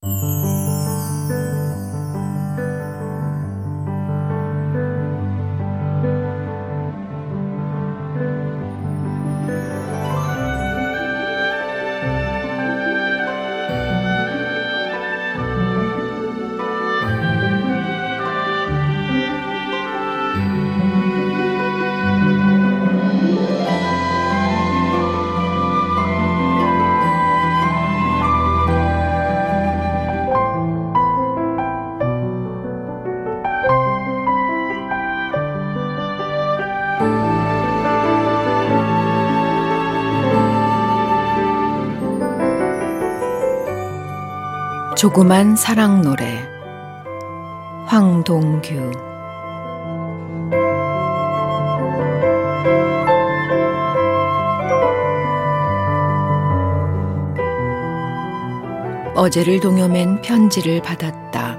조그만 사랑 노래 황동규. 어제를 동여맨 편지를 받았다.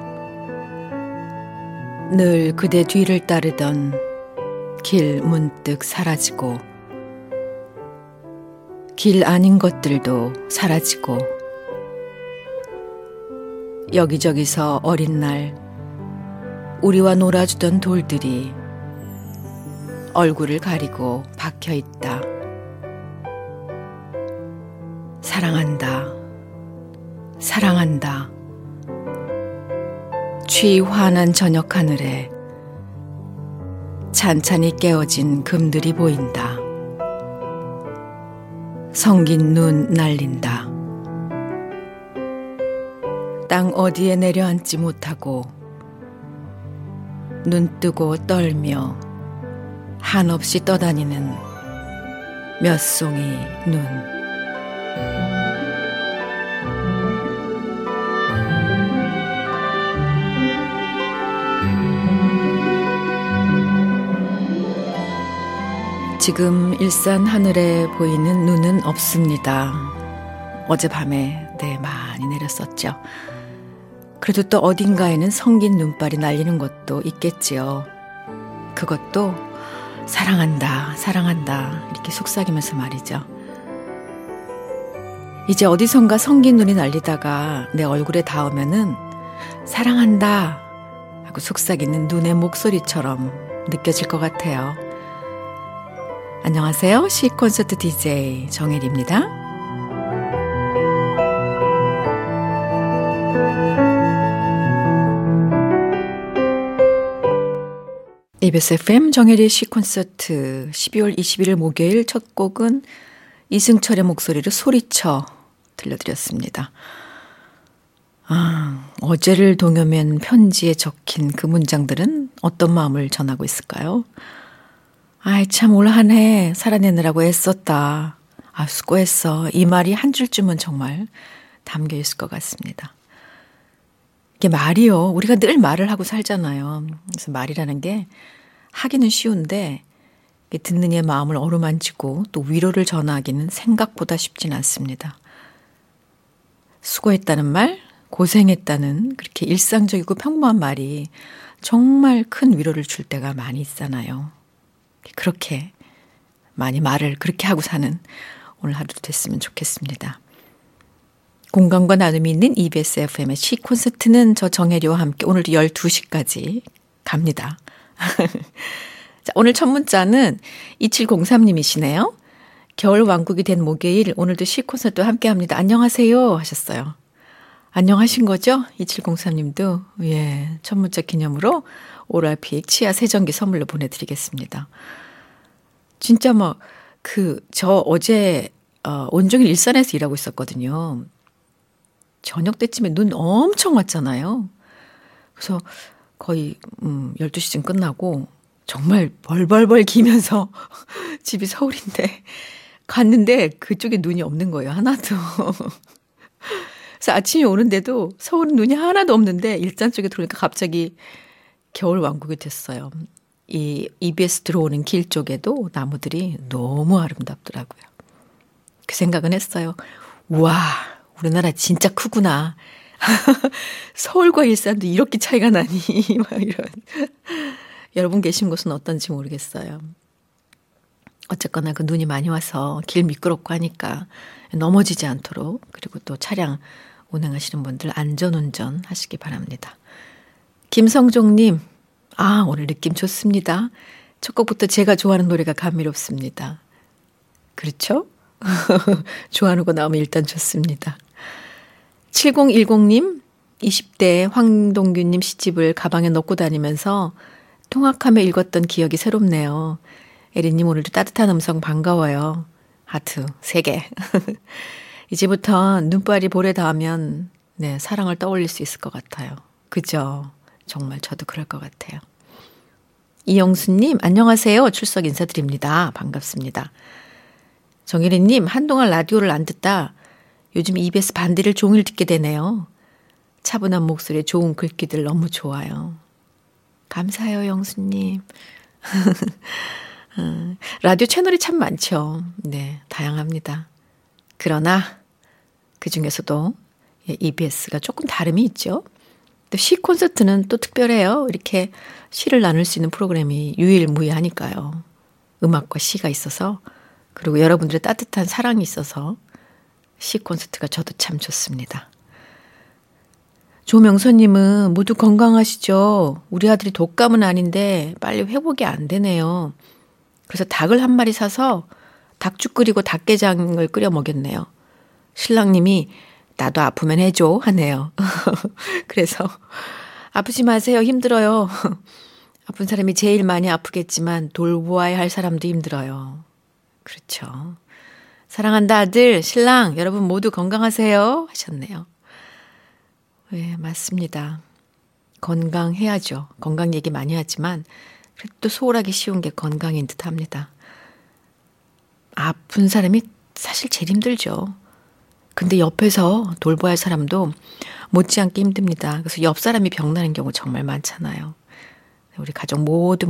늘 그대 뒤를 따르던 길 문득 사라지고 길 아닌 것들도 사라지고 여기저기서 어린 날 우리와 놀아주던 돌들이 얼굴을 가리고 박혀있다. 사랑한다. 사랑한다. 취 환한 저녁 하늘에 찬찬히 깨어진 금들이 보인다. 성긴 눈 날린다. 땅 어디에 내려앉지 못하고 눈 뜨고 떨며 한없이 떠다니는 몇 송이 눈. 지금 일산 하늘에 보이는 눈은 없습니다. 어젯밤에 많이 내렸었죠. 그래도 또 어딘가에는 성긴 눈발이 날리는 것도 있겠지요. 그것도 사랑한다, 사랑한다 이렇게 속삭이면서 말이죠. 이제 어디선가 성긴 눈이 날리다가 내 얼굴에 닿으면은 사랑한다 하고 속삭이는 눈의 목소리처럼 느껴질 것 같아요. 안녕하세요. 시콘서트 DJ 정혜리입니다. EBS FM 정혜리의 시콘서트 12월 21일 목요일 첫 곡은 이승철의 목소리로 소리쳐 들려드렸습니다. 어제를 동여맨 편지에 적힌 그 문장들은 어떤 마음을 전하고 있을까요? 아이 참 올 한 해 살아내느라고 애썼다. 수고했어. 이 말이 한 줄쯤은 정말 담겨 있을 것 같습니다. 이게 말이요. 우리가 늘 말을 하고 살잖아요. 그래서 말이라는 게 하기는 쉬운데 듣는 이의 마음을 어루만지고 또 위로를 전하기는 생각보다 쉽진 않습니다. 수고했다는 말, 고생했다는 그렇게 일상적이고 평범한 말이 정말 큰 위로를 줄 때가 많이 있잖아요. 그렇게 많이 말을 그렇게 하고 사는 오늘 하루도 됐으면 좋겠습니다. 공감과 나눔이 있는 EBS FM의 시콘서트는 저 정혜리와 함께 오늘도 12시까지 갑니다. 자, 오늘 첫 문자는 2703님이시네요. 겨울 왕국이 된 목요일 오늘도 시콘서트와 함께합니다. 안녕하세요 하셨어요. 안녕하신 거죠? 2703님도 예, 첫 문자 기념으로 오랄픽 치아 세정기 선물로 보내드리겠습니다. 진짜 저 어제 온종일 일산에서 일하고 있었거든요. 저녁 때쯤에 눈 엄청 왔잖아요. 그래서 거의 12시쯤 끝나고 정말 벌벌벌 기면서 집이 서울인데 갔는데 그쪽에 눈이 없는 거예요. 하나도. 그래서 아침에 오는데도 서울은 눈이 하나도 없는데 일산 쪽에 들어오니까 갑자기 겨울 왕국이 됐어요. 이 EBS 들어오는 길 쪽에도 나무들이 너무 아름답더라고요. 그 생각은 했어요. 우와, 우리나라 진짜 크구나. 서울과 일산도 이렇게 차이가 나니. 막 이런. 여러분 계신 곳은 어떤지 모르겠어요. 어쨌거나 그 눈이 많이 와서 길 미끄럽고 하니까 넘어지지 않도록 그리고 또 차량 운행하시는 분들 안전운전 하시기 바랍니다. 김성종님, 오늘 느낌 좋습니다. 첫 곡부터 제가 좋아하는 노래가 감미롭습니다. 그렇죠? 좋아하는 거 나오면 일단 좋습니다. 7010님, 20대 황동규님 시집을 가방에 넣고 다니면서 통학하며 읽었던 기억이 새롭네요. 에리님 오늘도 따뜻한 음성 반가워요. 하트 3개. 이제부터 눈발이 볼에 닿으면 네, 사랑을 떠올릴 수 있을 것 같아요. 그죠? 정말 저도 그럴 것 같아요. 이영수님 안녕하세요. 출석 인사드립니다. 반갑습니다. 정혜리님 한동안 라디오를 안 듣다 요즘 EBS 반디를 종일 듣게 되네요. 차분한 목소리에 좋은 글귀들 너무 좋아요. 감사해요 영수님. 라디오 채널이 참 많죠. 네, 다양합니다. 그러나 그중에서도 EBS가 조금 다름이 있죠. 또 시 콘서트는 또 특별해요. 이렇게 시를 나눌 수 있는 프로그램이 유일무이하니까요. 음악과 시가 있어서 그리고 여러분들의 따뜻한 사랑이 있어서 시 콘서트가 저도 참 좋습니다. 조명선님은 모두 건강하시죠? 우리 아들이 독감은 아닌데 빨리 회복이 안 되네요. 그래서 닭을 한 마리 사서 닭죽 끓이고 닭게장을 끓여 먹였네요. 신랑님이 나도 아프면 해줘 하네요. 그래서 아프지 마세요. 힘들어요. 아픈 사람이 제일 많이 아프겠지만 돌보아야 할 사람도 힘들어요. 그렇죠. 사랑한다 아들, 신랑 여러분 모두 건강하세요 하셨네요. 네, 맞습니다. 건강해야죠. 건강 얘기 많이 하지만 그래도 또 소홀하기 쉬운 게 건강인 듯 합니다. 아픈 사람이 사실 제일 힘들죠. 근데 옆에서 돌봐야 할 사람도 못지않게 힘듭니다. 그래서 옆 사람이 병나는 경우 정말 많잖아요. 우리 가족 모두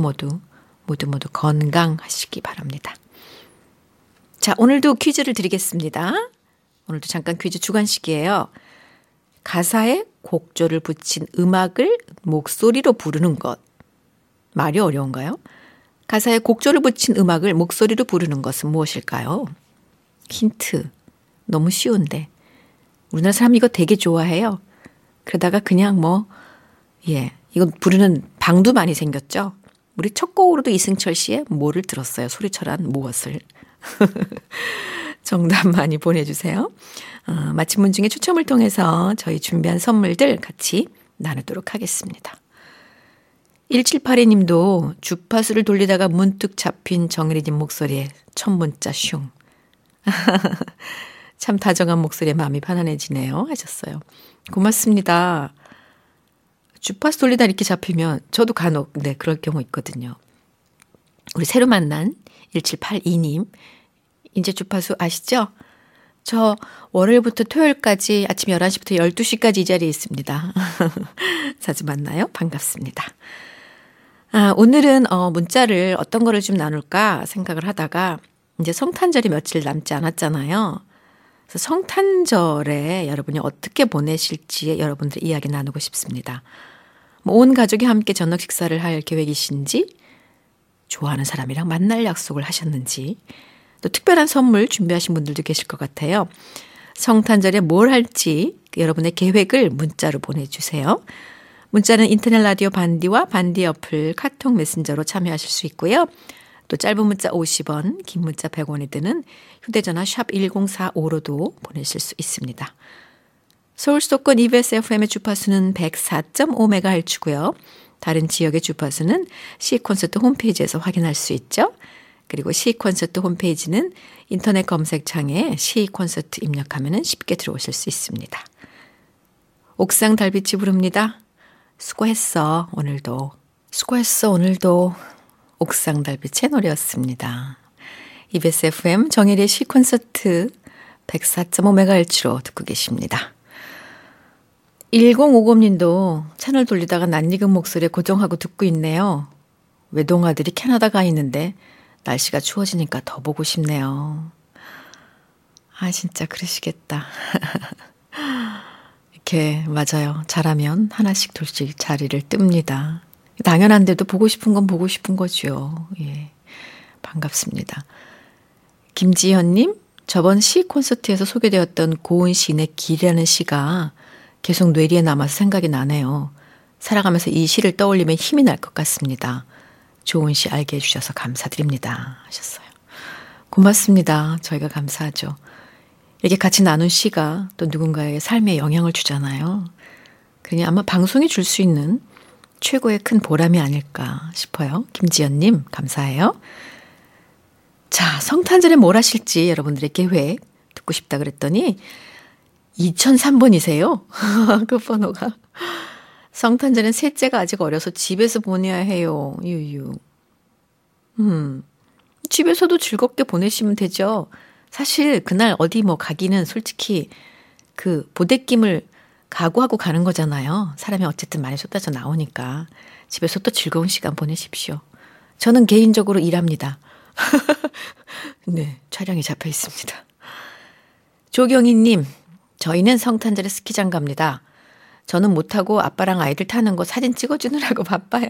건강하시기 바랍니다. 자, 오늘도 퀴즈를 드리겠습니다. 오늘도 잠깐 퀴즈 주관식이에요. 가사에 곡조를 붙인 음악을 목소리로 부르는 것. 말이 어려운가요? 가사에 곡조를 붙인 음악을 목소리로 부르는 것은 무엇일까요? 힌트. 너무 쉬운데. 우리나라 사람 이거 되게 좋아해요. 그러다가 그냥 이거 부르는 방도 많이 생겼죠. 우리 첫 곡으로도 이승철 씨의 뭐를 들었어요. 소리철한 무엇을. 정답 많이 보내주세요. 맞힌 분 중에 추첨을 통해서 저희 준비한 선물들 같이 나누도록 하겠습니다. 1782님도 주파수를 돌리다가 문득 잡힌 정혜리님 목소리에 첫 문자 슝. 참 다정한 목소리에 마음이 편안해지네요 하셨어요. 고맙습니다. 주파수 돌리다 이렇게 잡히면 저도 간혹 그럴 경우 있거든요. 우리 새로 만난 1782님 이제 주파수 아시죠? 저 월요일부터 토요일까지 아침 11시부터 12시까지 이 자리에 있습니다. 자주 만나요. 반갑습니다. 오늘은 문자를 어떤 거를 좀 나눌까 생각을 하다가 이제 성탄절이 며칠 남지 않았잖아요. 그래서 성탄절에 여러분이 어떻게 보내실지 여러분들의 이야기 나누고 싶습니다. 온 가족이 함께 저녁 식사를 할 계획이신지, 좋아하는 사람이랑 만날 약속을 하셨는지, 또 특별한 선물 준비하신 분들도 계실 것 같아요. 성탄절에 뭘 할지 여러분의 계획을 문자로 보내주세요. 문자는 인터넷 라디오 반디와 반디 어플 카톡 메신저로 참여하실 수 있고요. 또 짧은 문자 50원, 긴 문자 100원이 드는 휴대전화 샵 1045로도 보내실 수 있습니다. 서울 수도권 EBS FM의 주파수는 104.5MHz고요. 다른 지역의 주파수는 C콘서트 홈페이지에서 확인할 수 있죠. 그리고 C콘서트 홈페이지는 인터넷 검색창에 C콘서트 입력하면 쉽게 들어오실 수 있습니다. 옥상 달빛이 부릅니다. 수고했어 오늘도. 수고했어 오늘도. 옥상 달빛의 노래였습니다. EBS FM 정혜리의 C콘서트 104.5MHz로 듣고 계십니다. 1050님도 채널 돌리다가 낯익은 목소리에 고정하고 듣고 있네요. 외동아들이 캐나다 가 있는데 날씨가 추워지니까 더 보고 싶네요. 진짜 그러시겠다. 이렇게 맞아요. 잘하면 하나씩 둘씩 자리를 뜹니다. 당연한데도 보고 싶은 건 보고 싶은 거죠. 예, 반갑습니다. 김지현님, 저번 시 콘서트에서 소개되었던 고은 시인의 길이라는 시가 계속 뇌리에 남아서 생각이 나네요. 살아가면서 이 시를 떠올리면 힘이 날 것 같습니다. 좋은 시 알게 해주셔서 감사드립니다. 하셨어요. 고맙습니다. 저희가 감사하죠. 이렇게 같이 나눈 시가 또 누군가의 삶에 영향을 주잖아요. 그러니 아마 방송이 줄 수 있는 최고의 큰 보람이 아닐까 싶어요. 김지연님 감사해요. 자, 성탄절에 뭘 하실지 여러분들의 계획 듣고 싶다 그랬더니 2003번이세요. 그 번호가. 성탄절엔 셋째가 아직 어려서 집에서 보내야 해요. 유유. 집에서도 즐겁게 보내시면 되죠. 사실 그날 어디 뭐 가기는 솔직히 그 보댓김을 각오하고 가는 거잖아요. 사람이 어쨌든 많이 쏟아져 나오니까 집에서 또 즐거운 시간 보내십시오. 저는 개인적으로 일합니다. 네, 촬영이 잡혀 있습니다. 조경희님, 저희는 성탄절에 스키장 갑니다. 저는 못하고 아빠랑 아이들 타는 거 사진 찍어주느라고 바빠요.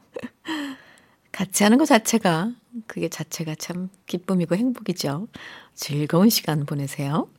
같이 하는 것 자체가, 그게 자체가 참 기쁨이고 행복이죠. 즐거운 시간 보내세요.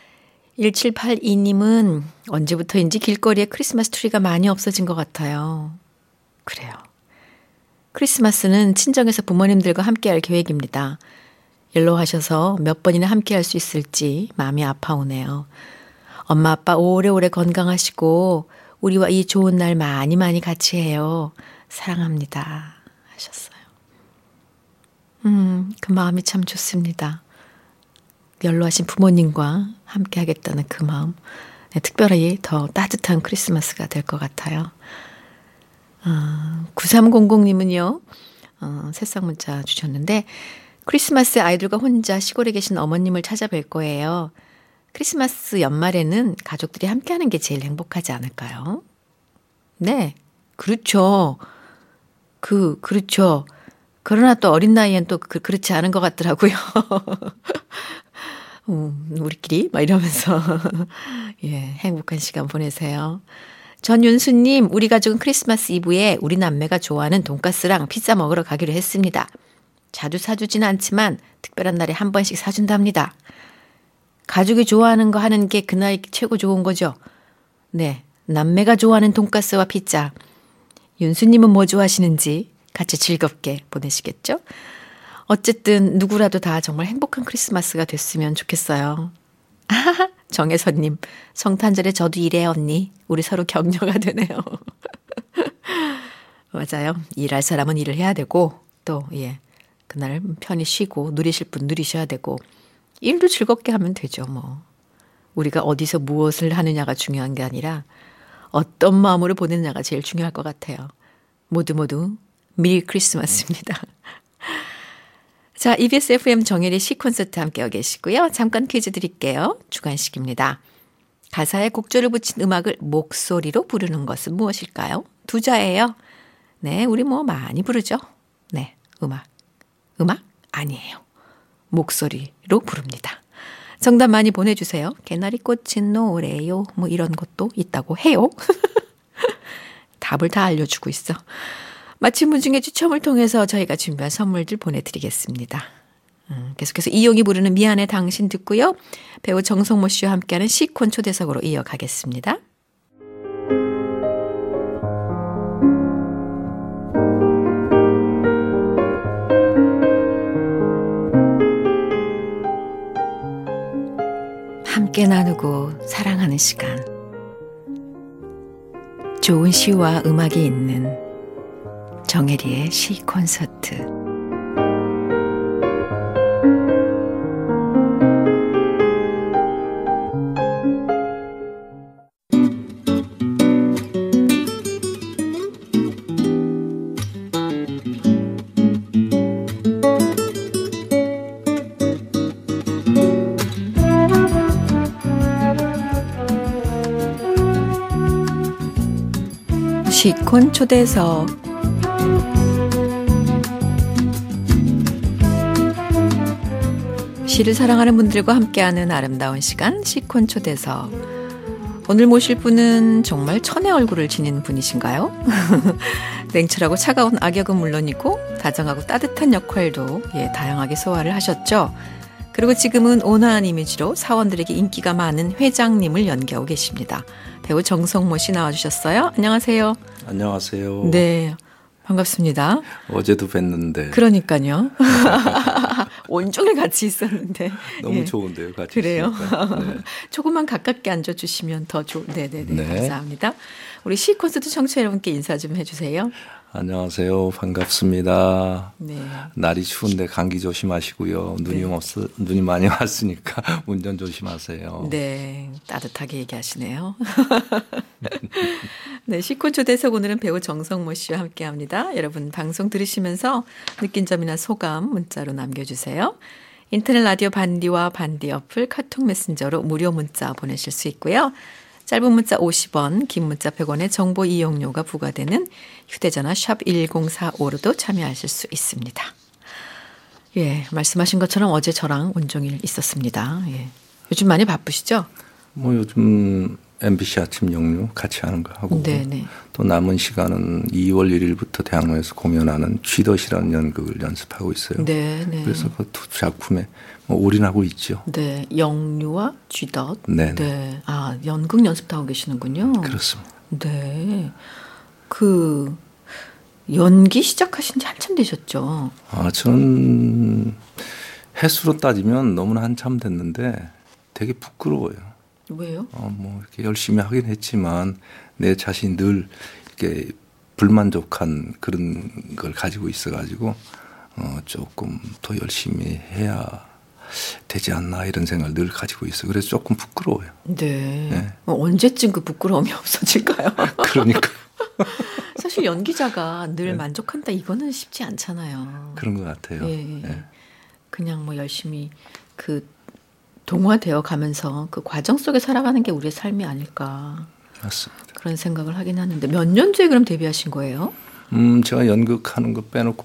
1782님은 언제부터인지 길거리에 크리스마스 트리가 많이 없어진 것 같아요. 그래요. 크리스마스는 친정에서 부모님들과 함께할 계획입니다. 연로하셔서 몇 번이나 함께할 수 있을지 마음이 아파오네요. 엄마 아빠 오래오래 건강하시고 우리와 이 좋은 날 많이 많이 같이 해요. 사랑합니다. 하셨어요. 그 마음이 참 좋습니다. 연로하신 부모님과 함께 하겠다는 그 마음. 네, 특별히 더 따뜻한 크리스마스가 될 것 같아요. 9300님은요. 새싹 문자 주셨는데 크리스마스에 아이들과 혼자 시골에 계신 어머님을 찾아뵐 거예요. 크리스마스 연말에는 가족들이 함께하는 게 제일 행복하지 않을까요? 네, 그렇죠. 그렇죠. 그러나 또 어린 나이엔 또 그렇지 않은 것 같더라고요. 우리끼리 막 이러면서 예, 행복한 시간 보내세요. 전윤수님, 우리 가족은 크리스마스 이브에 우리 남매가 좋아하는 돈가스랑 피자 먹으러 가기로 했습니다. 자주 사주진 않지만 특별한 날에 한 번씩 사준답니다. 가족이 좋아하는 거 하는 게 그날 최고 좋은 거죠. 네, 남매가 좋아하는 돈가스와 피자. 윤수님은 뭐 좋아하시는지 같이 즐겁게 보내시겠죠? 어쨌든 누구라도 다 정말 행복한 크리스마스가 됐으면 좋겠어요. 정혜선님, 성탄절에 저도 일해요 언니. 우리 서로 격려가 되네요. 맞아요. 일할 사람은 일을 해야 되고 또 예, 그날 편히 쉬고 누리실 분 누리셔야 되고 일도 즐겁게 하면 되죠. 뭐 우리가 어디서 무엇을 하느냐가 중요한 게 아니라 어떤 마음으로 보내느냐가 제일 중요할 것 같아요. 모두 미리 크리스마스입니다. 자, EBS FM 정혜리 시 콘서트 함께하고 계시고요. 잠깐 퀴즈 드릴게요. 주관식입니다. 가사에 곡조를 붙인 음악을 목소리로 부르는 것은 무엇일까요? 두 자예요. 네, 우리 뭐 많이 부르죠. 네, 음악 아니에요. 목소리로 부릅니다. 정답 많이 보내주세요. 개나리 꽃은 노래요. 뭐 이런 것도 있다고 해요. 답을 다 알려주고 있어. 맞힌 분 중에 추첨을 통해서 저희가 준비한 선물들 보내드리겠습니다. 계속해서 이용이 부르는 미안해 당신 듣고요. 배우 정성모 씨와 함께하는 시콘 초대석으로 이어가겠습니다. 함께 나누고 사랑하는 시간. 좋은 시와 음악이 있는 정혜리의 시 콘서트. 시콘 초대석. 시를 사랑하는 분들과 함께하는 아름다운 시간 시콘 초대석. 오늘 모실 분은 정말 천의 얼굴을 지닌 분이신가요? 냉철하고 차가운 악역은 물론이고 다정하고 따뜻한 역할도 다양하게 소화를 하셨죠. 그리고 지금은 온화한 이미지로 사원들에게 인기가 많은 회장님을 연기하고 계십니다. 배우 정성모 씨 나와주셨어요. 안녕하세요. 안녕하세요. 네, 반갑습니다. 어제도 뵀는데. 그러니까요. 온종일 같이 있었는데. 너무 좋은데요, 같이 그래요. 네. 조금만 가깝게 앉아주시면 더 네네네. 네. 감사합니다. 우리 시 콘서트 청취자 여러분께 인사 좀 해주세요. 안녕하세요. 반갑습니다. 네. 날이 추운데 감기 조심하시고요. 눈이 많이 왔으니까 운전 조심하세요. 네, 따뜻하게 얘기하시네요. 네, 시콘 초대석 오늘은 배우 정성모 씨와 함께합니다. 여러분 방송 들으시면서 느낀 점이나 소감 문자로 남겨주세요. 인터넷 라디오 반디와 반디 어플 카톡 메신저로 무료 문자 보내실 수 있고요. 짧은 문자 50원, 긴 문자 100원의 정보 이용료가 부과되는 휴대전화 샵 1045로도 참여하실 수 있습니다. 예, 말씀하신 것처럼 어제 저랑 온종일 있었습니다. 예. 요즘 많이 바쁘시죠? 뭐 요즘 MBC 아침 영유 같이 하는 거 하고 네네. 또 남은 시간은 2월 1일부터 대학로에서 공연하는 쥐덫이라는 연극을 연습하고 있어요. 네네. 그래서 그 두 작품에 올인하고 있죠. 네, 영유와 쥐덫. 네네. 네, 아 연극 연습도 하고 계시는군요. 그렇습니다. 네, 그 연기 시작하신 지 한참 되셨죠? 저는 횟수로 따지면 너무나 한참 됐는데 되게 부끄러워요. 왜요? 뭐 이렇게 열심히 하긴 했지만 내 자신이 늘 이렇게 불만족한 그런 걸 가지고 있어가지고 조금 더 열심히 해야 되지 않나 이런 생각을 늘 가지고 있어요. 그래서 조금 부끄러워요. 네. 네. 언제쯤 그 부끄러움이 없어질까요? 그러니까. 사실 연기자가 늘 네. 만족한다 이거는 쉽지 않잖아요. 그런 것 같아요. 예. 네. 그냥 뭐 열심히 그 동화되어 가면서 그 과정 속에 살아가는 게 우리의 삶이 아닐까. 맞습니다. 그런 생각을 하긴 하는데 몇 년도에 그럼 데뷔하신 거예요? 제가 연극하는 거 빼놓고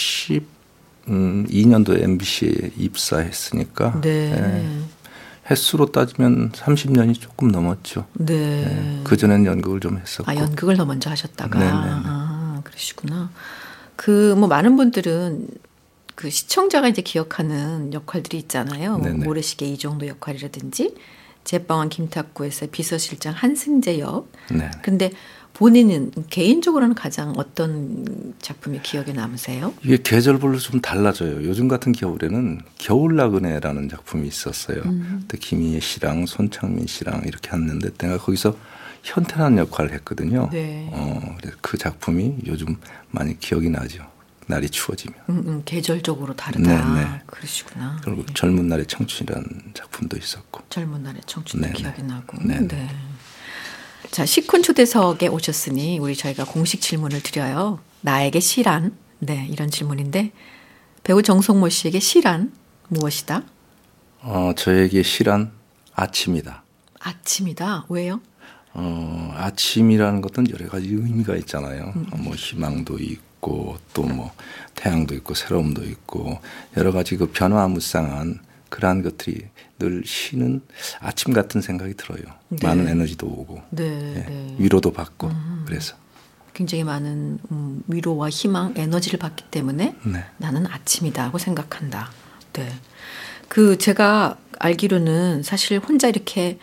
82년도에 MBC에 입사했으니까 네. 횟수로 따지면 30년이 조금 넘었죠. 네. 네. 그전엔 연극을 좀 했었고. 아, 연극을 더 먼저 하셨다가. 네네. 아, 그러시구나. 그 뭐 많은 분들은 그 시청자가 이제 기억하는 역할들이 있잖아요. 네네. 모래시계 이정도 역할이라든지 제빵왕 김탁구에서 비서실장 한승재 역. 네. 근데 본인은 개인적으로는 가장 어떤 작품이 기억에 남으세요? 이게 계절별로 좀 달라져요. 요즘 같은 겨울에는 겨울나그네라는 작품이 있었어요. 그때 김희애 씨랑 손창민 씨랑 이렇게 했는데 내가 거기서 현태란 역할을 했거든요. 네. 그래서 그 작품이 요즘 많이 기억이 나죠. 날이 추워지면. 계절적으로 다르다. 네네. 그러시구나. 그리고 예. 젊은 날의 청춘이라는 작품도 있었고. 젊은 날의 청춘도 네네. 기억이 나고. 네네. 네. 자, 시콘 초대석에 오셨으니 우리 저희가 공식 질문을 드려요. 나에게 시란? 네, 이런 질문인데 배우 정성모 씨에게 시란 무엇이다? 저에게 시란 아침이다. 아침이다. 왜요? 아침이라는 것은 여러 가지 의미가 있잖아요. 뭐 희망도 있고 또 뭐 태양도 있고 새로움도 있고 여러 가지 그 변화무쌍한 그러한 것들이 늘 쉬는 아침 같은 생각이 들어요. 네. 많은 에너지도 오고 네, 예, 네. 위로도 받고 그래서 굉장히 많은 위로와 희망, 에너지를 받기 때문에 네. 나는 아침이다 하고 생각한다. 네. 그 제가 알기로는 사실 혼자 이렇게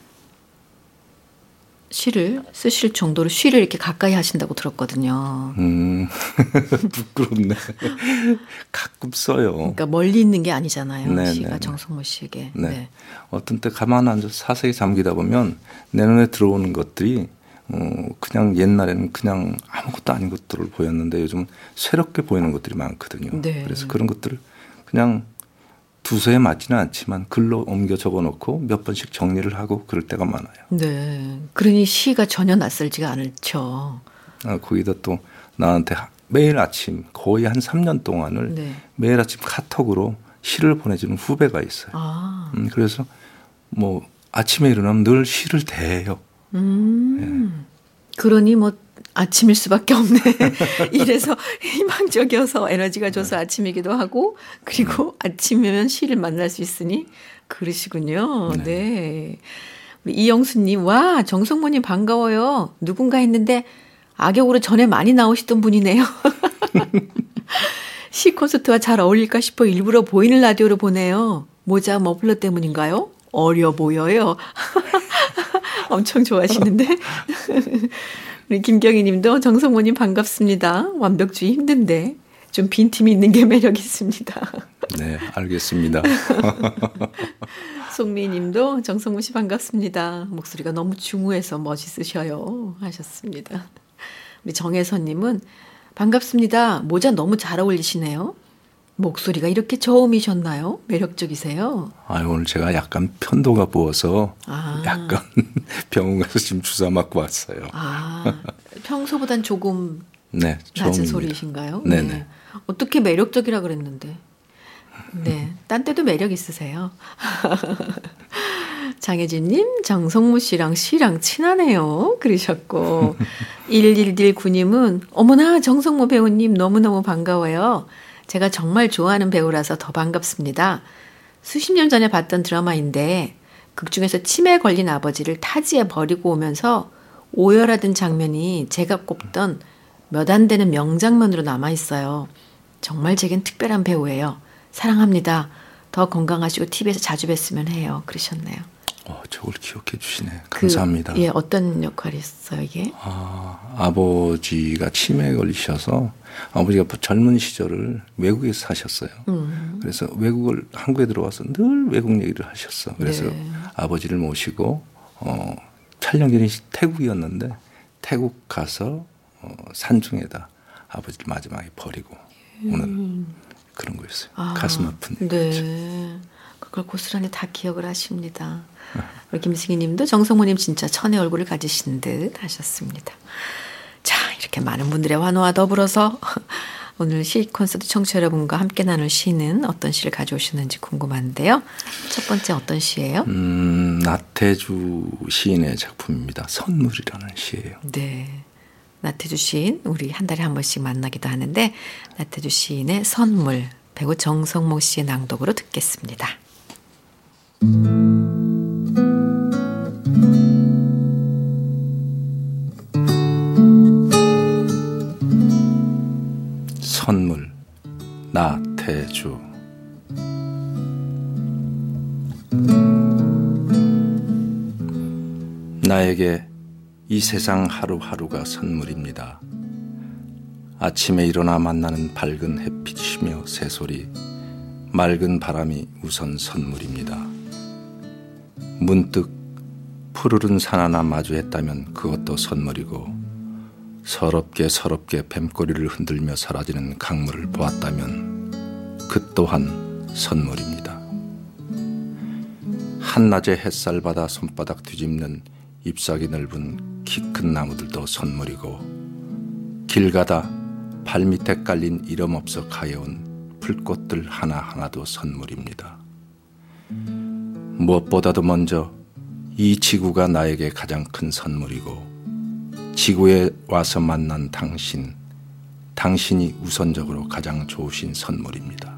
시를 쓰실 정도로 시를 이렇게 가까이 하신다고 들었거든요. 부끄럽네. 가끔 써요. 그러니까 멀리 있는 게 아니잖아요. 네, 시가 네, 네. 정성모 씨에게. 네. 네. 어떤 때 가만 앉아서 사색이 잠기다 보면 내 눈에 들어오는 것들이 그냥 옛날에는 그냥 아무것도 아닌 것들을 보였는데 요즘 새롭게 보이는 것들이 많거든요. 네. 그래서 그런 것들을 그냥 두서에 맞지는 않지만 글로 옮겨 적어놓고 몇 번씩 정리를 하고 그럴 때가 많아요. 네. 그러니 시가 전혀 낯설지가 않죠. 거기다 또 나한테 매일 아침 거의 한 3년 동안을 네. 매일 아침 카톡으로 시를 보내주는 후배가 있어요. 아. 그래서 뭐 아침에 일어나면 늘 시를 대해요. 그러니 뭐 아침일 수밖에 없네. 이래서 희망적이어서 에너지가 줘서 아침이기도 하고 그리고 아침이면 시를 만날 수 있으니 그러시군요. 네. 네. 우리 이영수님, 와 정성모님 반가워요. 누군가 했는데 악역으로 전에 많이 나오시던 분이네요. 시 콘서트와 잘 어울릴까 싶어 일부러 보이는 라디오로 보내요. 모자 머플러 때문인가요? 어려 보여요. 엄청 좋아하시는데. 우리 김경희 님도 정성모님 반갑습니다. 완벽주의 힘든데 좀 빈틈이 있는 게 매력 있습니다. 네, 알겠습니다. 송미 님도 정성모 씨 반갑습니다. 목소리가 너무 중후해서 멋있으셔요. 하셨습니다. 우리 정혜선 님은 반갑습니다. 모자 너무 잘 어울리시네요. 목소리가 이렇게 저음이셨나요? 매력적이세요. 오늘 제가 약간 편도가 부어서 약간 병원 가서 지금 주사 맞고 왔어요. 평소보단 조금 네, 낮은 소리이신가요? 네네. 네. 어떻게 매력적이라 그랬는데. 네, 딴 때도 매력 있으세요. 장혜진님, 정성무 씨랑 친하네요. 그러셨고 1119님은 어머나 정성무 배우님 너무너무 반가워요. 제가 정말 좋아하는 배우라서 더 반갑습니다. 수십 년 전에 봤던 드라마인데 극중에서 치매에 걸린 아버지를 타지에 버리고 오면서 오열하던 장면이 제가 꼽던 몇 안 되는 명장면으로 남아있어요. 정말 제겐 특별한 배우예요. 사랑합니다. 더 건강하시고 TV에서 자주 뵀으면 해요. 그러셨네요. 저걸 기억해 주시네. 감사합니다. 예, 어떤 역할이었어요, 이게? 아버지가 치매에 걸리셔서 아버지가 젊은 시절을 외국에서 사셨어요. 그래서 한국에 들어와서 늘 외국 얘기를 하셨어. 그래서 네. 아버지를 모시고 촬영지는 태국이었는데 태국 가서 산중에다 아버지를 마지막에 버리고 오는 그런 거였어요. 가슴 아픈 얘기죠. 네. 그걸 고스란히 다 기억을 하십니다. 우리 김승희 님도 정성모님 진짜 천의 얼굴을 가지신 듯 하셨습니다. 자, 이렇게 많은 분들의 환호와 더불어서 오늘 시 콘서트 청취자 여러분과 함께 나눌 시는 어떤 시를 가져오셨는지 궁금한데요. 첫 번째 어떤 시예요? 나태주 시인의 작품입니다. 선물이라는 시예요. 네. 나태주 시인, 우리 한 달에 한 번씩 만나기도 하는데 나태주 시인의 선물, 배우 정성모 씨의 낭독으로 듣겠습니다. 선물, 나태주. 나에게 이 세상 하루하루가 선물입니다. 아침에 일어나 만나는 밝은 햇빛이며 새소리, 맑은 바람이 우선 선물입니다. 문득 푸르른 산 하나 마주했다면 그것도 선물이고, 서럽게 뱀꼬리를 흔들며 사라지는 강물을 보았다면 그 또한 선물입니다. 한낮에 햇살 받아 손바닥 뒤집는 잎사귀 넓은 키 큰 나무들도 선물이고, 길 가다 발밑에 깔린 이름없어 가여운 풀꽃들 하나하나도 선물입니다. 무엇보다도 먼저 이 지구가 나에게 가장 큰 선물이고, 지구에 와서 만난 당신이 우선적으로 가장 좋으신 선물입니다.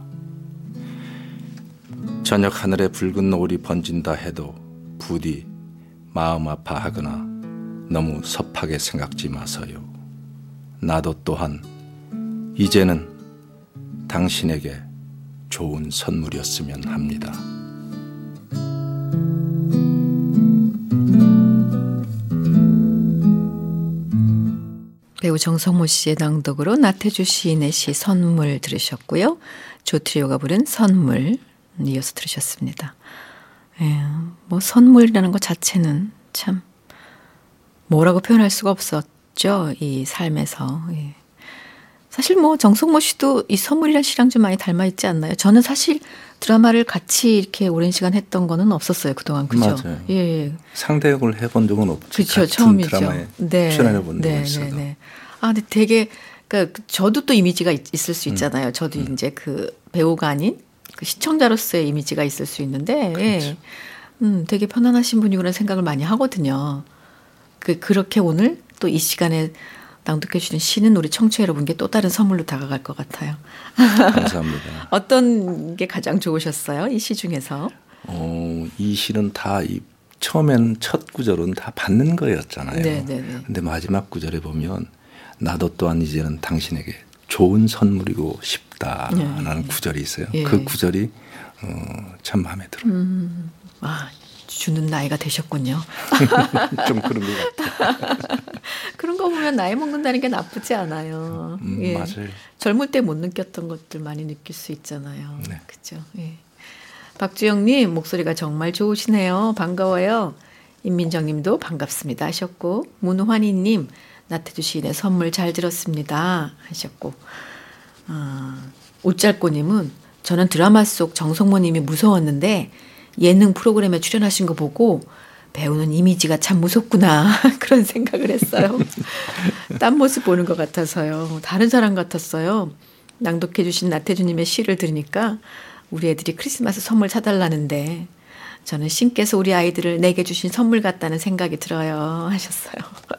저녁 하늘에 붉은 노을이 번진다 해도 부디 마음 아파하거나 너무 섭하게 생각지 마세요. 나도 또한 이제는 당신에게 좋은 선물이었으면 합니다. 배우 정성모 씨의 낭독으로 나태주 시인의 시 선물 들으셨고요. 조트리오가 부른 선물 이어서 들으셨습니다. 뭐 선물이라는 것 자체는 참 뭐라고 표현할 수가 없었죠. 이 삶에서. 예. 사실 뭐 정성모 씨도 이 선물이란 시랑 좀 많이 닮아 있지 않나요? 저는 사실 드라마를 같이 이렇게 오랜 시간 했던 거는 없었어요. 그동안. 그죠? 맞아요. 예. 상대역을 해본 적은 없죠. 그렇죠. 처음이죠. 드라마에 네. 출연해본 적은 있어도. 네. 근데 되게 그러니까 저도 또 이미지가 있을 수 있잖아요. 저도 이제 그 배우가 아닌 그 시청자로서의 이미지가 있을 수 있는데 그렇죠. 되게 편안하신 분이구나 생각을 많이 하거든요. 그렇게 오늘 또 이 시간에 낭독해 주시는 시는 우리 청취자 여러분께 또 다른 선물로 다가갈 것 같아요. 감사합니다. 어떤 게 가장 좋으셨어요? 이 시 중에서? 이 시는 다 처음엔 첫 구절은 다 받는 거였잖아요. 네네네. 근데 마지막 구절에 보면 나도 또한 이제는 당신에게 좋은 선물이고 싶다라는 구절이 있어요. 예. 그 구절이 참 마음에 들어요. 주는 나이가 되셨군요. 좀 그런 것 같아요. 그런 거 보면 나이 먹는다는 게 나쁘지 않아요. 예. 맞아요. 젊을 때 못 느꼈던 것들 많이 느낄 수 있잖아요. 네. 그렇죠. 예. 박주영님 목소리가 정말 좋으시네요. 반가워요. 임민정님도 반갑습니다 하셨고, 문환희님 나태주 시인의 선물 잘 들었습니다 하셨고, 옷잘꼬님은 저는 드라마 속 정성모님이 무서웠는데 예능 프로그램에 출연하신 거 보고 배우는 이미지가 참 무섭구나 그런 생각을 했어요. 딴 모습 보는 것 같아서요. 다른 사람 같았어요. 낭독해 주신 나태주님의 시를 들으니까 우리 애들이 크리스마스 선물 사달라는데 저는 신께서 우리 아이들을 내게 주신 선물 같다는 생각이 들어요 하셨어요.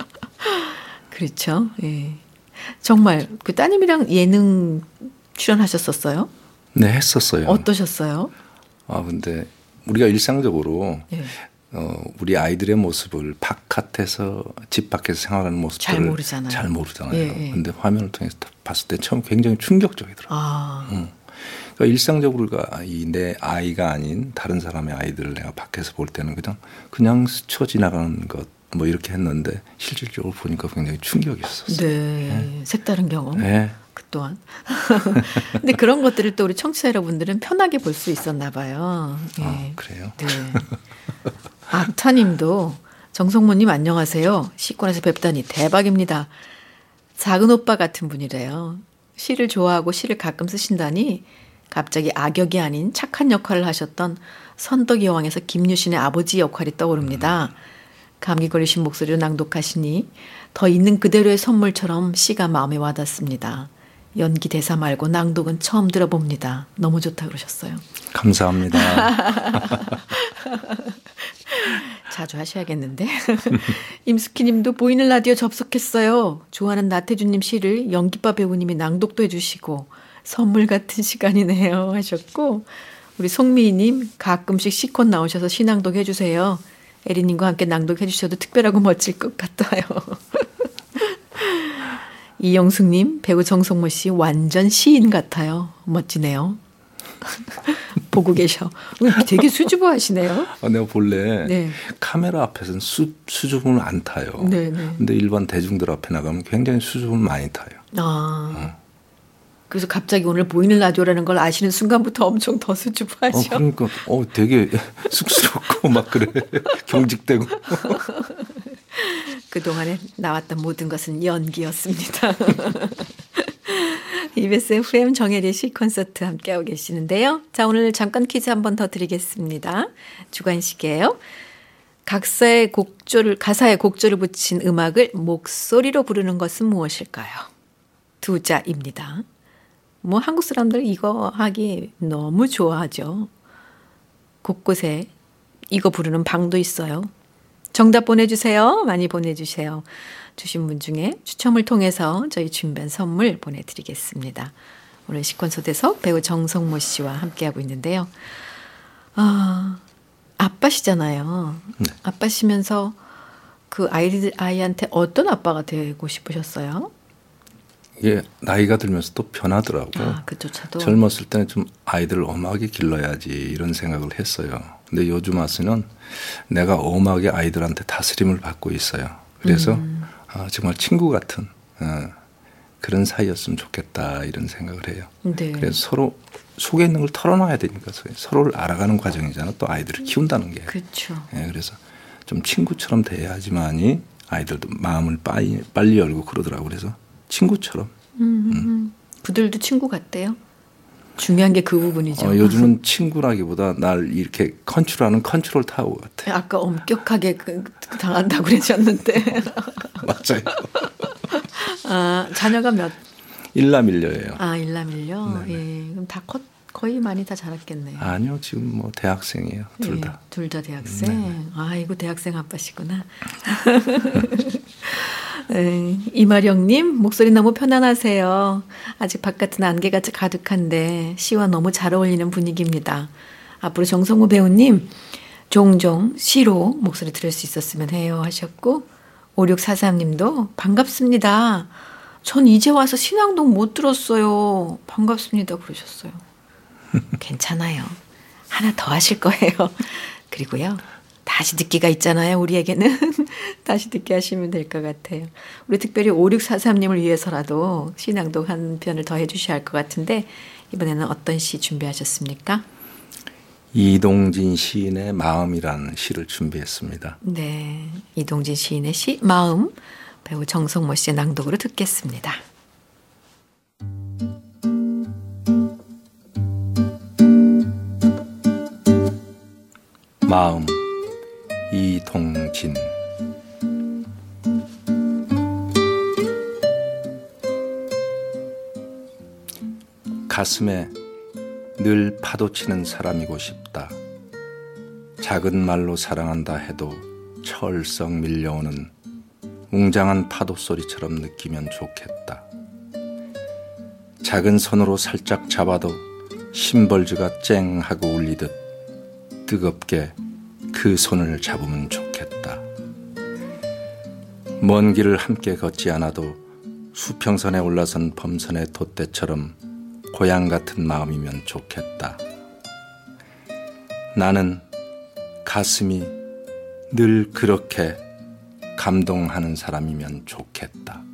그렇죠. 예. 정말 그 따님이랑 예능 출연하셨었어요? 네, 했었어요. 어떠셨어요? 근데 우리가 일상적으로 예. 우리 아이들의 모습을 바깥에서 집 밖에서 생활하는 모습을 잘 모르잖아요. 잘 모르잖아요. 예, 예. 근데 화면을 통해서 봤을 때 처음 굉장히 충격적이더라고요. 그러니까 일상적으로 내 아이가 아닌 다른 사람의 아이들을 내가 밖에서 볼 때는 그냥 스쳐 지나가는 것 뭐 이렇게 했는데 실질적으로 보니까 굉장히 충격이었었어요. 네, 색다른 경험. 네. 그 또한. 근데 그런 것들을 또 우리 청취자 여러분들은 편하게 볼 수 있었나 봐요. 예. 그래요? 네. 악타님도 정성모님 안녕하세요. 시권에서 뵙다니 대박입니다. 작은 오빠 같은 분이래요. 시를 좋아하고 시를 가끔 쓰신다니 갑자기 악역이 아닌 착한 역할을 하셨던 선덕 여왕에서 김유신의 아버지 역할이 떠오릅니다. 감기 걸리신 목소리로 낭독하시니 더 있는 그대로의 선물처럼 시가 마음에 와닿습니다. 연기 대사 말고 낭독은 처음 들어봅니다. 너무 좋다 그러셨어요. 감사합니다. 자주 하셔야겠는데. 임숙희 님도 보이는 라디오 접속했어요. 좋아하는 나태주님 시를 연기파 배우님이 낭독도 해주시고 선물 같은 시간이네요 하셨고, 우리 송미희 님 가끔씩 시콘 나오셔서 시낭독 해주세요. 에리님과 함께 낭독해 주셔도 특별하고 멋질 것 같아요. 이영숙님 배우 정성모 씨 완전 시인 같아요. 멋지네요. 보고 계셔. 되게 수줍어 하시네요. 내가 본래 네. 카메라 앞에서는 수줍음을 안 타요. 네. 근데 일반 대중들 앞에 나가면 굉장히 수줍음을 많이 타요. 그래서 갑자기 오늘 보이는 라디오라는 걸 아시는 순간부터 엄청 더 수줍어하죠. 그러니까 되게 쑥스럽고 막 그래. 경직되고. 그동안에 나왔던 모든 것은 연기였습니다. EBS FM 정혜리 씨 콘서트 함께하고 계시는데요. 자, 오늘 잠깐 퀴즈 한 번 더 드리겠습니다. 주관식이에요. 가사에 곡조를 붙인 음악을 목소리로 부르는 것은 무엇일까요? 두 자입니다. 뭐 한국 사람들 이거 하기 너무 좋아하죠. 곳곳에 이거 부르는 방도 있어요. 정답 보내주세요. 많이 보내주세요. 주신 분 중에 추첨을 통해서 저희 준비한 선물 보내드리겠습니다. 오늘 식권소대석 배우 정성모 씨와 함께하고 있는데요. 아빠시잖아요. 네. 아빠시면서 그 아이한테 어떤 아빠가 되고 싶으셨어요? 이게 나이가 들면서 또 변하더라고요. 그조차도. 젊었을 때는 좀 아이들을 엄하게 길러야지 이런 생각을 했어요. 근데 요즘 와서는 내가 엄하게 아이들한테 다스림을 받고 있어요. 그래서 정말 친구 같은 그런 사이였으면 좋겠다 이런 생각을 해요. 네. 그래서 서로 속에 있는 걸 털어놔야 되니까 서로를 알아가는 과정이잖아. 또 아이들을 키운다는 게. 그렇죠. 그래서 좀 친구처럼 돼야지만이 아이들도 마음을 빨리 열고 그러더라고요. 그래서 친구처럼. 부들도 친구 같대요. 중요한 게 그 부분이죠. 요즘은 친구라기보다 날 이렇게 컨트롤하는 컨트롤 타워 같아. 아까 엄격하게 당한다고 그러셨는데. 맞아요. 자녀가 몇? 일남일녀예요. 일남일녀. 예, 그럼 다 거의 많이 다 자랐겠네요. 아니요, 지금 뭐 대학생이에요. 둘 다. 둘 다 대학생. 이거 대학생 아빠시구나. 이마령님 목소리 너무 편안하세요. 아직 바깥은 안개가 가득한데 시와 너무 잘 어울리는 분위기입니다. 앞으로 정성호 배우님 종종 시로 목소리 들을 수 있었으면 해요 하셨고, 5643님도 반갑습니다. 전 이제 와서 신앙동 못 들었어요. 반갑습니다. 그러셨어요. 괜찮아요. 하나 더 하실 거예요. 그리고요. 다시 듣기가 있잖아요. 우리에게는. 다시 듣기 하시면 될 것 같아요. 우리 특별히 5643님을 위해서라도 신앙독 한 편을 더 해주셔야 할 것 같은데 이번에는 어떤 시 준비하셨습니까? 이동진 시인의 마음이라는 시를 준비했습니다. 네, 이동진 시인의 시 마음 배우 정성모 씨의 낭독으로 듣겠습니다. 마음 이동진. 가슴에 늘 파도치는 사람이고 싶다. 작은 말로 사랑한다 해도 철썩 밀려오는 웅장한 파도 소리처럼 느끼면 좋겠다. 작은 손으로 살짝 잡아도 심벌즈가 쨍 하고 울리듯 뜨겁게 그 손을 잡으면 좋겠다. 먼 길을 함께 걷지 않아도 수평선에 올라선 범선의 돛대처럼 고향 같은 마음이면 좋겠다. 나는 가슴이 늘 그렇게 감동하는 사람이면 좋겠다.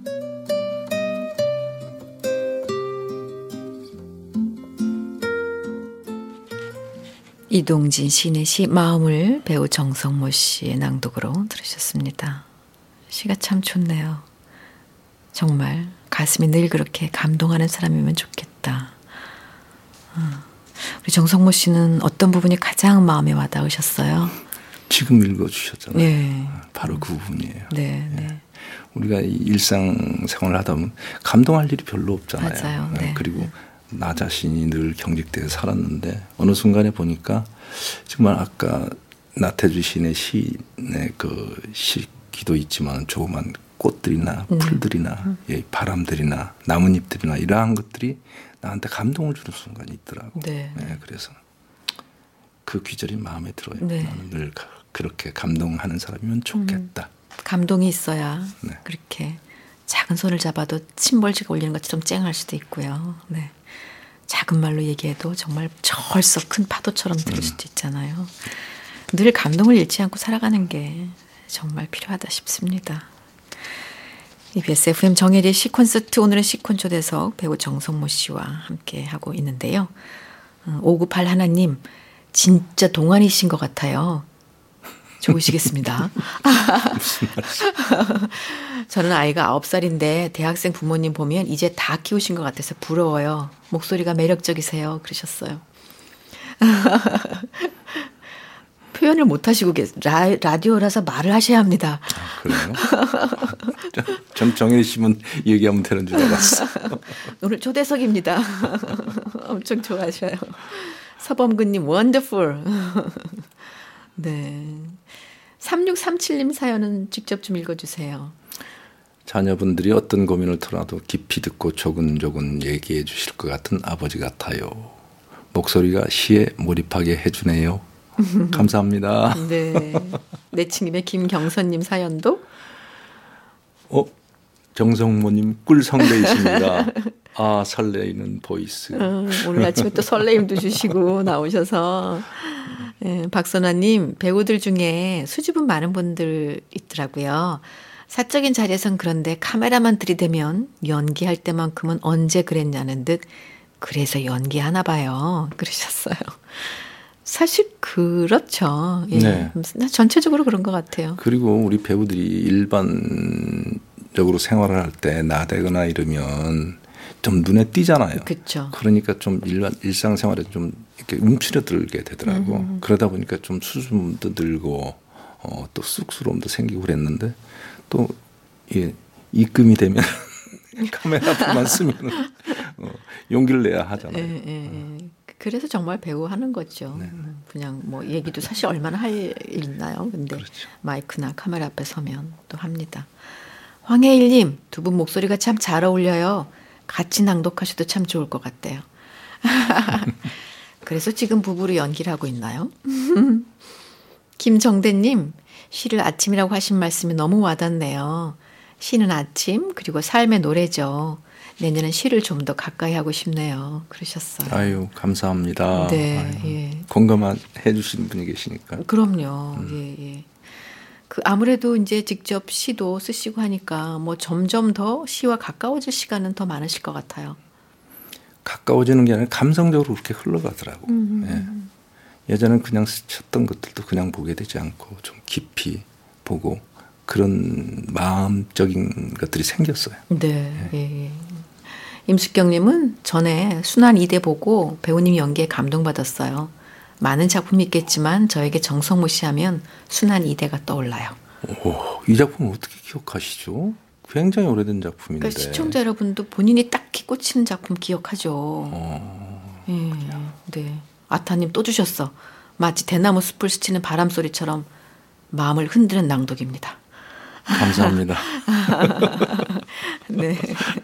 이동진 시인의 시 마음을 배우 정성모 씨의 낭독으로 들으셨습니다. 시가 참 좋네요. 정말 가슴이 늘 그렇게 감동하는 사람이면 좋겠다. 우리 정성모 씨는 어떤 부분이 가장 마음에 와닿으셨어요? 지금 읽어주셨잖아요. 네. 바로 그 부분이에요. 네, 네. 우리가 일상생활을 하다 보면 감동할 일이 별로 없잖아요. 맞아요. 네. 그리고 나 자신이 늘 경직되어 살았는데 어느 순간에 보니까 정말 아까 나태주 시인의 시인의 그 시기도 있지만 조그만 꽃들이나 풀들이나 바람들이나 나뭇잎들이나 이러한 것들이 나한테 감동을 주는 순간이 있더라고. 네. 네, 그래서 그 귀절이 마음에 들어요. 네. 나는 늘 그렇게 감동하는 사람이면 좋겠다. 감동이 있어야 네. 그렇게 작은 손을 잡아도 침벌지가 올리는 것처럼 쨍할 수도 있고요. 네. 작은 말로 얘기해도 정말 철썩 큰 파도처럼 들릴 수도 있잖아요. 늘 감동을 잃지 않고 살아가는 게 정말 필요하다 싶습니다. EBS FM 정혜리의 시콘서트, 오늘은 시콘 초대석 배우 정성모 씨와 함께 하고 있는데요. 598 하나님, 진짜 동안이신 것 같아요. 좋으시겠습니다. 무슨 말이죠? 저는 아이가 9살인데 대학생 부모님 보면 이제 다 키우신 것 같아서 부러워요. 목소리가 매력적이세요. 그러셨어요. 표현을 못 하시고 라디오라서 말을 하셔야 합니다. 아, 그래요? 전 정혜리 씨만 얘기하면 되는 줄 알았어. 오늘 초대석입니다. 엄청 좋아하셔요. 서범근님 원더풀. 네. 3637님 사연은 직접 좀 읽어주세요. 자녀분들이 어떤 고민을 털어도 깊이 듣고 조근조근 얘기해 주실 것 같은 아버지 같아요. 목소리가 시에 몰입하게 해주네요. 감사합니다. 네. 내친김의 김경선님 사연도 정성모님 꿀성대이십니다. 아, 설레이는 보이스. 오늘 아침에 또 설레임도 주시고 나오셔서. 네, 박선아님, 배우들 중에 수줍음 많은 분들 있더라고요. 사적인 자리에선 그런데 카메라만 들이대면 연기할 때만큼은 언제 그랬냐는 듯 그래서 연기하나 봐요. 그러셨어요. 사실 그렇죠. 예. 네. 전체적으로 그런 것 같아요. 그리고 우리 배우들이 일반적으로 생활을 할 때 나대거나 이러면 좀 눈에 띄잖아요. 그렇죠. 그러니까 좀 일상생활에 좀 이렇게 움츠려들게 되더라고. 그러다 보니까 좀 수줍음도 들고 또 쑥스러움도 생기고 그랬는데 또 입금이 되면 카메라만 쓰면 용기를 내야 하잖아요. 그래서 정말 배우 하는 거죠. 네. 그냥 뭐 얘기도 사실 얼마나 할 일 있나요? 근데 그렇죠. 마이크나 카메라 앞에 서면 또 합니다. 황혜일님, 두 분 목소리가 참 잘 어울려요. 같이 낭독하셔도 참 좋을 것 같대요. 그래서 지금 부부로 연기를 하고 있나요? 김정대님, 시를 아침이라고 하신 말씀이 너무 와닿네요. 쉬는 아침 그리고 삶의 노래죠. 내년엔 시를 좀 더 가까이 하고 싶네요. 그러셨어요. 아유, 감사합니다. 네, 아유, 예. 공감해 주시는 분이 계시니까. 그럼요. 예. 그 아무래도 이제 직접 시도 쓰시고 하니까 뭐 점점 더 시와 가까워질 시간은 더 많으실 것 같아요. 가까워지는 게 아니라 감성적으로 그렇게 흘러가더라고. 예. 예전엔 그냥 스쳤던 것들도 그냥 보게 되지 않고 좀 깊이 보고 그런 마음적인 것들이 생겼어요. 네. 예. 임숙경님은 전에 순환 2대 보고 배우님 연기에 감동받았어요. 많은 작품이 있겠지만 저에게 정성모 씨 하면 순환 2대가 떠올라요. 오, 이 작품을 어떻게 기억하시죠? 굉장히 오래된 작품인데. 그러니까 시청자 여러분도 본인이 딱히 꽂히는 작품 기억하죠. 예, 네. 아타님 또 주셨어. 마치 대나무 숲을 스치는 바람 소리처럼 마음을 흔드는 낭독입니다. 감사합니다. 네.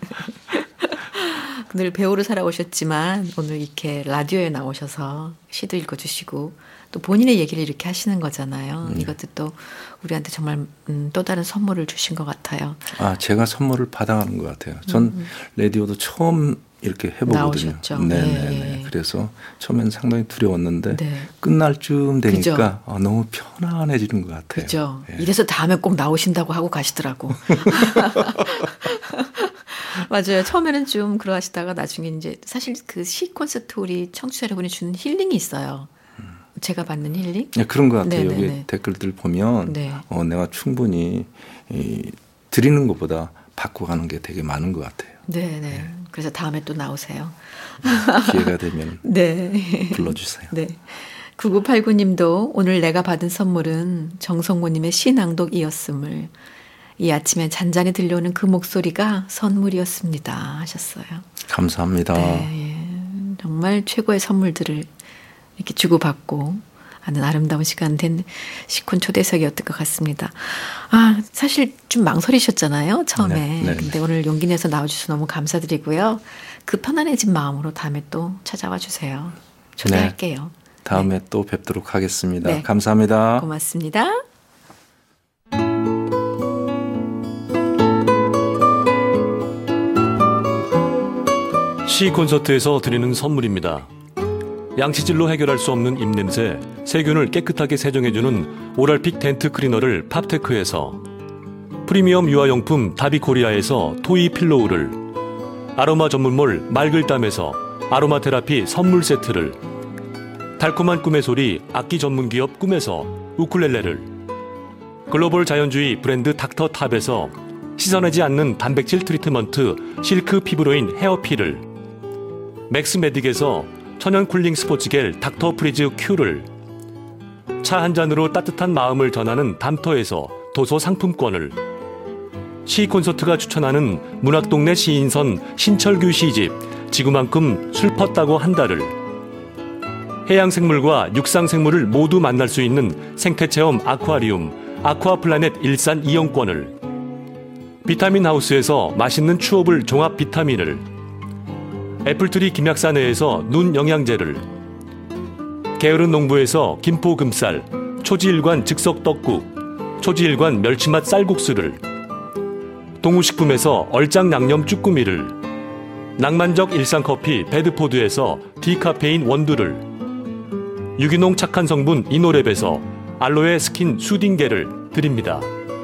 늘 배우로 살아오셨지만 오늘 이렇게 라디오에 나오셔서 시도 읽어주시고 또 본인의 얘기를 이렇게 하시는 거잖아요. 이것도 또 우리한테 정말 또 다른 선물을 주신 것 같아요. 아, 제가 선물을 받아가는 것 같아요. 전 라디오도 처음 이렇게 해보거든요. 나오셨죠. 네네네. 그래서 처음엔 상당히 두려웠는데 네. 끝날 쯤 되니까 너무 편안해지는 것 같아요. 그죠. 예. 이래서 다음에 꼭 나오신다고 하고 가시더라고. 맞아요. 처음에는 좀 그러하시다가 나중에 이제 사실 그 시 콘서트 우리 청취자 여러분이 주는 힐링이 있어요. 제가 받는 힐링? 네, 그런 것 같아요. 네네네. 여기 댓글들 보면 네. 내가 충분히 드리는 것보다 받고 가는 게 되게 많은 것 같아요. 네네. 그래서 다음에 또 나오세요. 기회가 되면 네. 불러주세요. 네. 9989님도 오늘 내가 받은 선물은 정성모님의 시 낭독이었음을 이 아침에 잔잔히 들려오는 그 목소리가 선물이었습니다 하셨어요. 감사합니다. 네, 예. 정말 최고의 선물들을 이렇게 주고받고 하는 아름다운 시간 된 시콘 초대석이었던 것 같습니다. 아, 사실 좀 망설이셨잖아요, 처음에. 네. 근데 오늘 용기 내서 나와주셔서 너무 감사드리고요. 그 편안해진 마음으로 다음에 또 찾아와 주세요. 초대할게요. 네. 다음에 또 뵙도록 하겠습니다. 네. 감사합니다. 고맙습니다. 시 콘서트에서 드리는 선물입니다. 양치질로 해결할 수 없는 입냄새, 세균을 깨끗하게 세정해주는 오랄픽 덴트 클리너를 팝테크에서, 프리미엄 유아용품 다비코리아에서 토이 필로우를, 아로마 전문몰 말글담에서 아로마 테라피 선물 세트를, 달콤한 꿈의 소리 악기 전문기업 꿈에서 우쿨렐레를, 글로벌 자연주의 브랜드 닥터탑에서 씻어내지 않는 단백질 트리트먼트 실크 피부로인 헤어필을, 맥스메딕에서 천연 쿨링 스포츠겔 닥터 프리즈 큐를, 차 한 잔으로 따뜻한 마음을 전하는 담터에서 도서 상품권을, 시 콘서트가 추천하는 문학동네 시인선 신철규 시집 지구만큼 슬펐다고 한 달을, 해양생물과 육상생물을 모두 만날 수 있는 생태체험 아쿠아리움 아쿠아플라넷 일산 이용권을, 비타민 하우스에서 맛있는 추업을 종합 비타민을, 애플트리 김약사내에서 눈 영양제를, 게으른 농부에서 김포금쌀 초지일관 즉석떡국 초지일관 멸치맛 쌀국수를, 동우식품에서 얼짱 양념 쭈꾸미를, 낭만적 일상커피 배드포드에서 디카페인 원두를, 유기농 착한 성분 이노랩에서 알로에 스킨 수딩겔을 드립니다.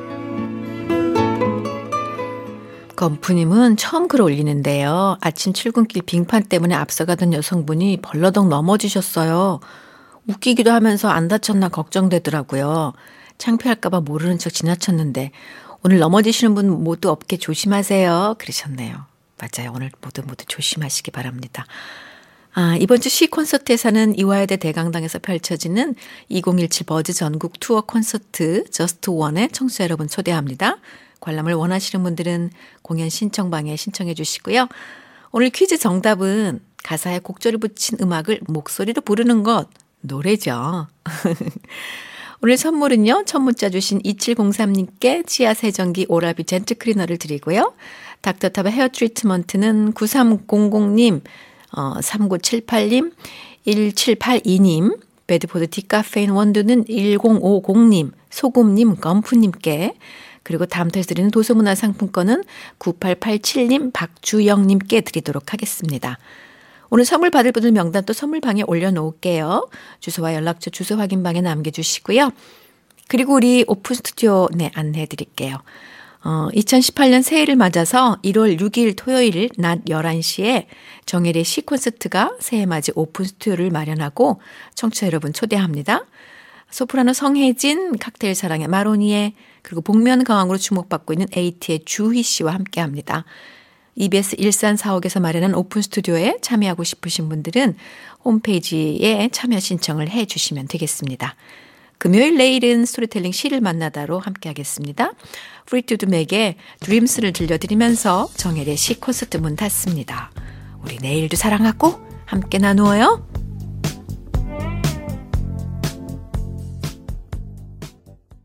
건프님은 처음 글 올리는데요. 아침 출근길 빙판 때문에 앞서가던 여성분이 벌러덩 넘어지셨어요. 웃기기도 하면서 안 다쳤나 걱정되더라고요. 창피할까봐 모르는 척 지나쳤는데 오늘 넘어지시는 분 모두 어깨 조심하세요. 그러셨네요. 맞아요. 오늘 모두 조심하시기 바랍니다. 아, 이번 주 시 콘서트에서는 이화여대 대강당에서 펼쳐지는 2017 버즈 전국 투어 콘서트 저스트 원에 청취자 여러분 초대합니다. 관람을 원하시는 분들은 공연 신청방에 신청해 주시고요. 오늘 퀴즈 정답은 가사에 곡절을 붙인 음악을 목소리로 부르는 것, 노래죠. 오늘 선물은요. 첫 문자 주신 2703님께 치아 세정기 오라비 젠트 클리너를 드리고요. 닥터탑의 헤어 트리트먼트는 9300님, 3978님, 1782님, 베드포드 디카페인 원두는 1050님, 소금님, 건프님께, 그리고 다음 달에 드리는 도서문화상품권은 9887님, 박주영님께 드리도록 하겠습니다. 오늘 선물 받을 분들 명단 또 선물방에 올려놓을게요. 주소와 연락처 주소 확인방에 남겨주시고요. 그리고 우리 오픈 스튜디오 안내해 드릴게요. 2018년 새해를 맞아서 1월 6일 토요일 낮 11시에 정혜리의 시 콘서트가 새해맞이 오픈 스튜디오를 마련하고 청취자 여러분 초대합니다. 소프라노 성혜진, 칵테일 사랑의 마로니에, 그리고 복면 가왕으로 주목받고 있는 에이티의 주희 씨와 함께합니다. EBS 일산 사옥에서 마련한 오픈 스튜디오에 참여하고 싶으신 분들은 홈페이지에 참여 신청을 해 주시면 되겠습니다. 금요일 내일은 스토리텔링 시를 만나다로 함께하겠습니다. 프리투드 맥의 드림스를 들려드리면서 정혜리의 시 콘서트 문 닫습니다. 우리 내일도 사랑하고 함께 나누어요.